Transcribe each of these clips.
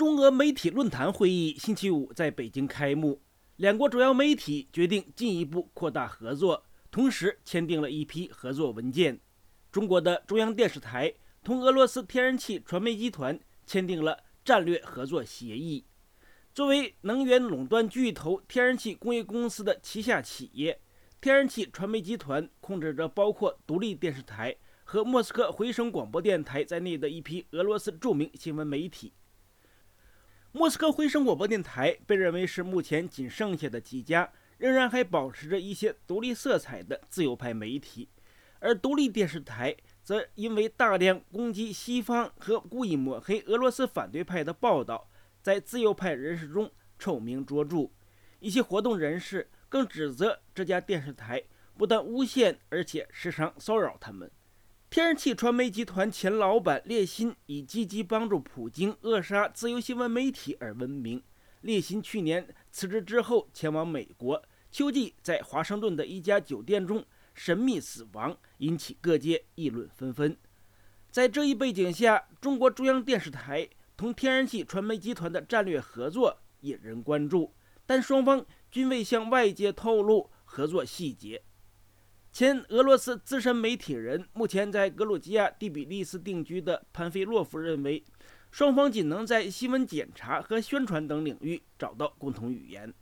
中俄媒体论坛会议星期五在北京开幕，两国主要媒体决定进一步扩大合作，同时签订了一批合作文件。中国的中央电视台同俄罗斯天然气传媒集团签订了战略合作协议。作为能源垄断巨头天然气工业公司的旗下企业，天然气传媒集团控制着包括独立电视台和莫斯科回声广播电台在内的一批俄罗斯著名新闻媒体。莫斯科回声广播电台被认为是目前仅剩下的几家仍然还保持着一些独立色彩的自由派媒体，而独立电视台则因为大量攻击西方和故意抹黑俄罗斯反对派的报道，在自由派人士中臭名卓著。一些活动人士更指责这家电视台不但诬陷，而且时常骚扰他们。天然气传媒集团前老板列辛以积极帮助普京扼杀自由新闻媒体而闻名。列辛去年辞职之后前往美国，秋季在华盛顿的一家酒店中神秘死亡，引起各界议论纷纷。在这一背景下，中国中央电视台同天然气传媒集团的战略合作引人关注，但双方均未向外界透露合作细节。前俄罗斯资深媒体人、目前在格鲁吉亚第比利斯定居的潘菲洛夫认为，双方仅能在新闻检查和宣传等领域找到共同语言。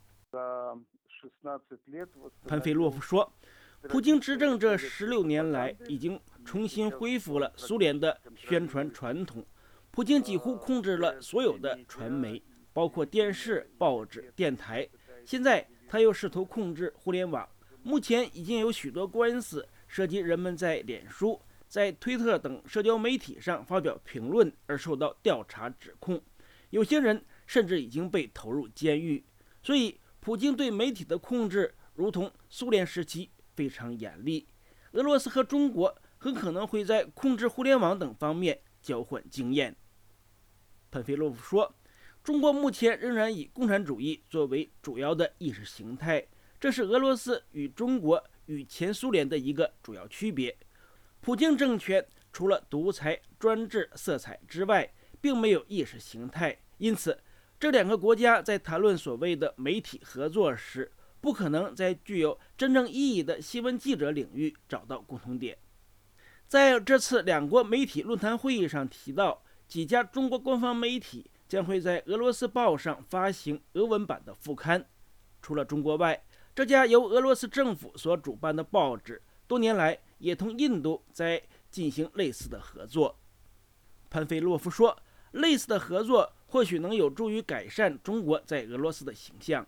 潘菲洛夫说，普京执政这16年来已经重新恢复了苏联的宣传传统，普京几乎控制了所有的传媒，包括电视、报纸、电台，现在他又试图控制互联网。目前已经有许多官司涉及人们在脸书、在推特等社交媒体上发表评论而受到调查指控，有些人甚至已经被投入监狱。所以普京对媒体的控制如同苏联时期非常严厉。俄罗斯和中国很可能会在控制互联网等方面交换经验。潘菲洛夫说，中国目前仍然以共产主义作为主要的意识形态，这是俄罗斯与中国与前苏联的一个主要区别。普京政权除了独裁专制色彩之外，并没有意识形态，因此这两个国家在谈论所谓的媒体合作时，不可能在具有真正意义的新闻记者领域找到共同点。在这次两国媒体论坛会议上提到，几家中国官方媒体将会在俄罗斯报上发行俄文版的副刊。除了中国外，这家由俄罗斯政府所主办的报纸多年来也同印度在进行类似的合作。潘菲洛夫说，类似的合作或许能有助于改善中国在俄罗斯的形象。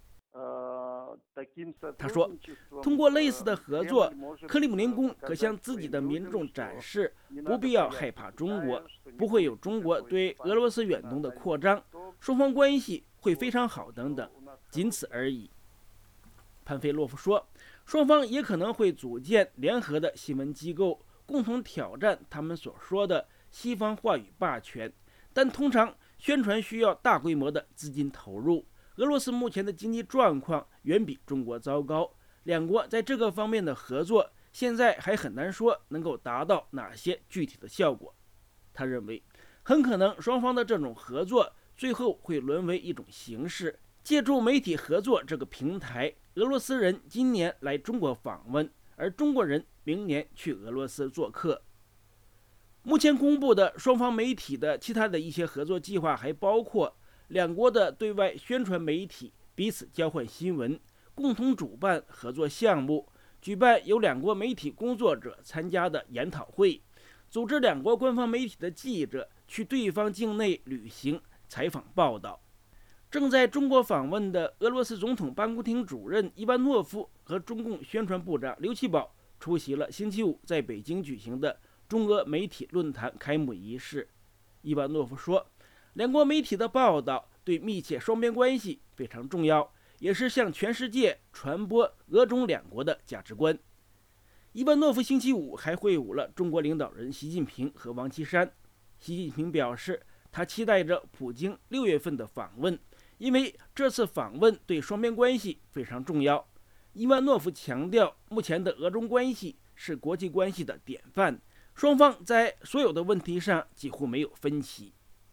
他说，通过类似的合作，克里姆林宫可向自己的民众展示不必要害怕中国，不会有中国对俄罗斯远东的扩张，双方关系会非常好等等，仅此而已。潘菲洛夫说，双方也可能会组建联合的新闻机构，共同挑战他们所说的西方话语霸权，但通常宣传需要大规模的资金投入。俄罗斯目前的经济状况远比中国糟糕，两国在这个方面的合作现在还很难说能够达到哪些具体的效果。他认为，很可能双方的这种合作最后会沦为一种形式，借助媒体合作这个平台，俄罗斯人今年来中国访问，而中国人明年去俄罗斯做客。目前公布的双方媒体的其他的一些合作计划还包括两国的对外宣传媒体彼此交换新闻，共同主办合作项目，举办由两国媒体工作者参加的研讨会，组织两国官方媒体的记者去对方境内旅行、采访报道。正在中国访问的俄罗斯总统办公厅主任伊万诺夫和中共宣传部长刘奇葆出席了星期五在北京举行的中俄媒体论坛开幕仪式。伊万诺夫说，两国媒体的报道对密切双边关系非常重要，也是向全世界传播俄中两国的价值观。伊万诺夫星期五还会晤了中国领导人习近平和王岐山。习近平表示，他期待着普京6月份的访问，因为这次访问对双边关系非常重要。伊万诺夫强调，目前的俄中关系是国际关系的典范，双方在所有的问题上几乎没有分歧。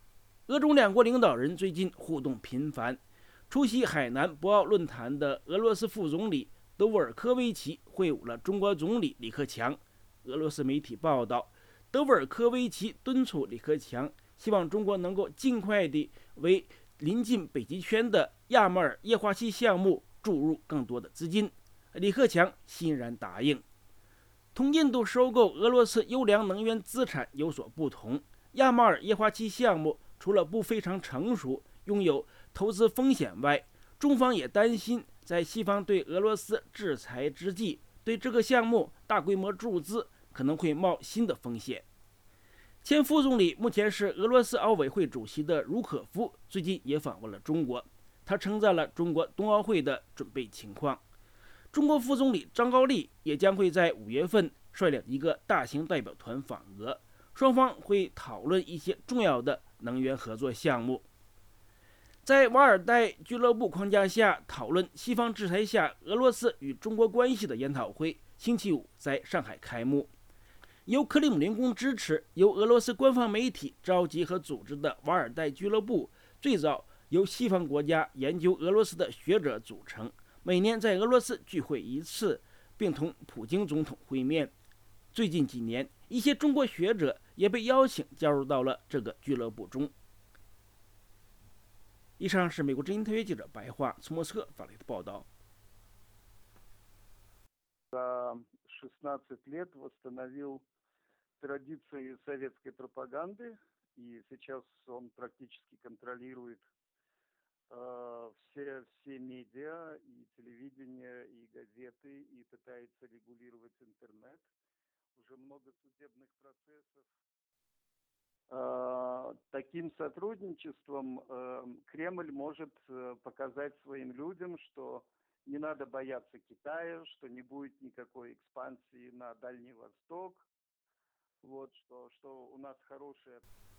俄中两国领导人最近互动频繁。出席海南博鳌论坛的俄罗斯副总理德沃尔科维奇会晤了中国总理李克强。俄罗斯媒体报道，德沃尔科维奇敦促李克强，希望中国能够尽快地为临近北极圈的亚马尔液化气项目注入更多的资金。李克强欣然答应。同印度收购俄罗斯优良能源资产有所不同，亚马尔液化气项目除了不非常成熟，拥有投资风险外，中方也担心在西方对俄罗斯制裁之际，对这个项目大规模注资可能会冒新的风险。前副总理目前是俄罗斯奥委会主席的茹可夫最近也访问了中国，他称赞了中国冬奥会的准备情况。中国副总理张高丽也将会在5月份率领一个大型代表团访俄，双方会讨论一些重要的能源合作项目。在瓦尔代俱乐部框架下讨论西方制裁下俄罗斯与中国关系的研讨会，星期五在上海开幕。由克里姆林宫支持、由俄罗斯官方媒体召集和组织的瓦尔代俱乐部，最早由西方国家研究俄罗斯的学者组成，每年在俄罗斯聚会一次，并同普京总统会面。最近几年，一些中国学者也被邀请加入到了这个俱乐部中。以上是美国之音特约记者白桦从莫斯科发来的报道。 16 лет восстановил традиции советской пропаганды, и сейчас он практически контролирует все медиа, и телевидение, и газеты, и пытается регулировать интернет. Уже много судебных процессов. Таким сотрудничеством Кремль может показать своим людям, что не надо бояться Китая, что не будет никакой экспансии на Дальний Восток, вот, что у нас хорошая...